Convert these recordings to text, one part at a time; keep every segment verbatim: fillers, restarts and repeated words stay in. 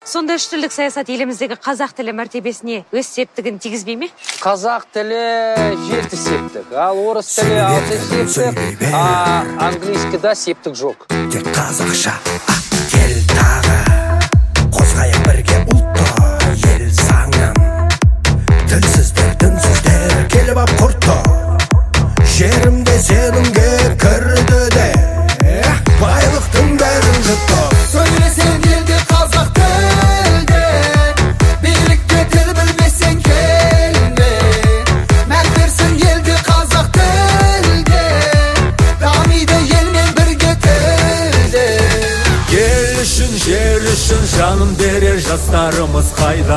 Сонда үш тілдік саясат еліміздегі қазақ тілі мәртебесіне өз септігін тигізбей ме? Қазақ тілі жеті септік, ал орыс тілі алты септік, а английскийда септік жоқ. Тек қазақша кел тағы, қозғайық бірге ұлтты ел заңын. Тілсіздер, дінсіздер келіп ап құртты, жерімде сенімге кірді де, байлықтың бәрін жұтты. Söylesen елде қазақ тілде, билікке тіл білмесең келме. Мән берсін елде қазақ тілде, дамиды елмен бірге тілде. Ел үшін, жер үшін жанын берер жастарымыз қайда?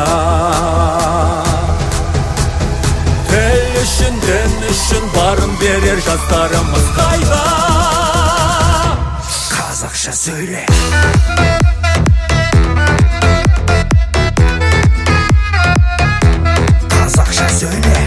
Тіл үшін, дін үшін барын берер жастарымыз қайда? Қазақша söyle. Қазақша söyle.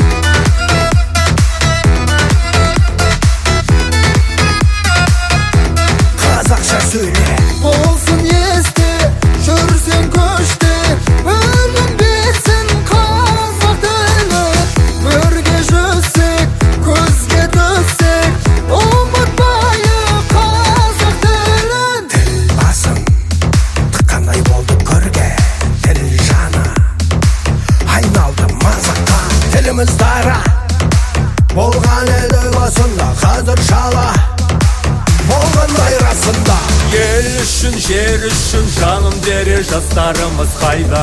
Қазақша söyle. Olsun esti, жүрсең көшті, білінбесін қазақ тілі. Бірге жүрсек, көзге түссек, ұмытпайық қазақ тілін. Тіл басын тыққандай болды көрге, тіл жаны айналды мазаққа. Тіліміз дара болған еді басында, қазір шала болғандай расында. Ел үшін, жер үшін жанын берер жастарымыз қайда?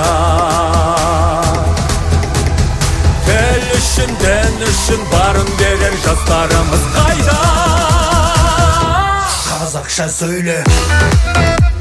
Тіл үшін, дін үшін барын берер жастарымыз қайда? Қазақша söyle.